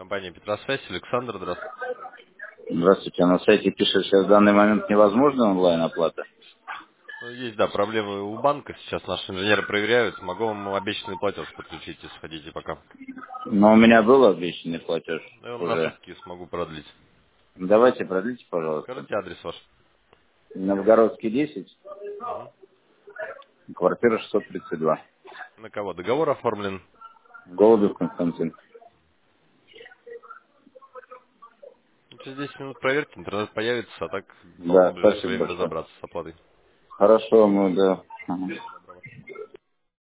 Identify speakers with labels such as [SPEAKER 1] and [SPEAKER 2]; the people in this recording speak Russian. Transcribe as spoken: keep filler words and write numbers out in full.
[SPEAKER 1] Компания Петросвязь, Александр, здравствуйте.
[SPEAKER 2] Здравствуйте. А на сайте пишет, что в данный момент невозможна онлайн-оплата.
[SPEAKER 1] Ну, есть, да, проблемы у банка, сейчас наши инженеры проверяют, могу вам обещанный платеж подключить, если хотите пока.
[SPEAKER 2] Но у меня был обещанный платеж
[SPEAKER 1] Я вам на
[SPEAKER 2] уже.
[SPEAKER 1] сутки смогу продлить.
[SPEAKER 2] Давайте продлите, пожалуйста.
[SPEAKER 1] Скажите адрес ваш.
[SPEAKER 2] Новгородский десять,
[SPEAKER 1] Мгм.
[SPEAKER 2] квартира шестьсот тридцать два.
[SPEAKER 1] На кого? Договор оформлен.
[SPEAKER 2] Голубев Константин.
[SPEAKER 1] Ну, через десять минут проверки, интернет появится, а так должны
[SPEAKER 2] Да,
[SPEAKER 1] в ближайшее
[SPEAKER 2] спасибо
[SPEAKER 1] время
[SPEAKER 2] большое.
[SPEAKER 1] разобраться с оплатой.
[SPEAKER 2] Хорошо, мы, да. Ага.